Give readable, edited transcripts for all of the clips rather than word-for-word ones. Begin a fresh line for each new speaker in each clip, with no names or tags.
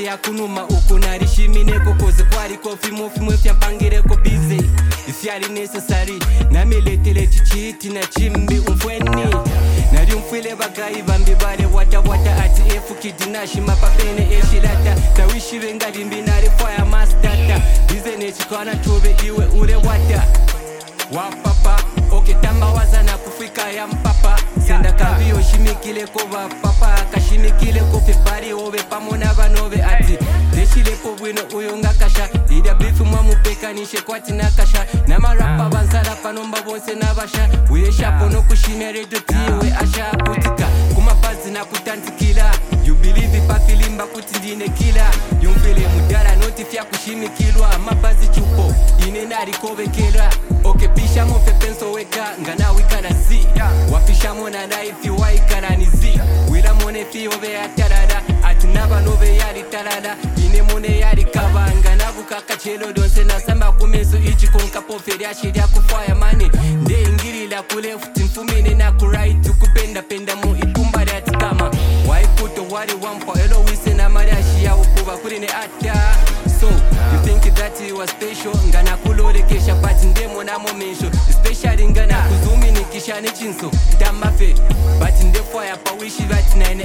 yakunuma uku narishimineko koze kwari kofi mofimwe fyapangireko busy isyali necessary namiletele chichiti na chimbi umfweni nari umfwile bagayi bambi bare wata ati efukidinashi mapapene eshilata tawishive ngalimbi nari fire mastata bize nechikwana tove iwe ure wata wapapa tamba wazana kufika ya mpapa senda kaviyo shimikile kova papa kashimikile kofi pari ove pamona vanove ati deshilepo bwino uyo ngakasha ida bifu mwamupeka nishe kwati nakasha namarapa banzara panomba bonse nabasha uyeshapo nokushimya redio tiwe asha putika kumapazi na kutantikila you believe pafilimba kuti ndine kila yumfile mudara notifya kushimikilwa mapazi chupo ine nari kovekela pisha mofe penso weka ngana wikana zi wapisha mona naifi waikana ni zi wila mone fi ove atarada atinaba nove yari tarada ine mone yari kaba ngana bukaka chelo donse na samba kumeso ichi konka poferi ashiri akufaya mani nde ingiri la kule futimfumine na kurait kupenda penda mu itumbari atikama waikuto wari wampa elo wise na mariashi ya ukuba kurine ata so you think that it was special ngana kulore kesha pati ndemo na momensho especially ngana kuzumi nikisha ni chinso tamafe but ndefo ya pawishi that nine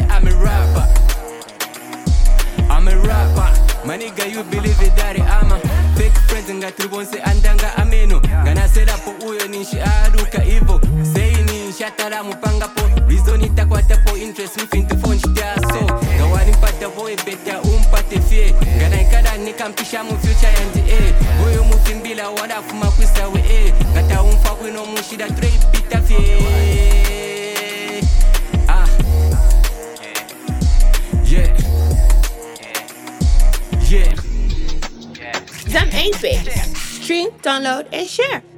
I'm a rapper my nigga you believe it that I'm a fake friends ngatribonse andanga ameno ngana sela po uyo nishi aruka ivo say ni shatara mupanga po reason itakwata po interest mfinto phone so gawani pata boy beta umpate fie ngana ikada nikampisha mu future and boyo mufimbila wala fuma kwisawe ngata umfa kwino mushida trade pita fie
Zam 1 Stream, download and share.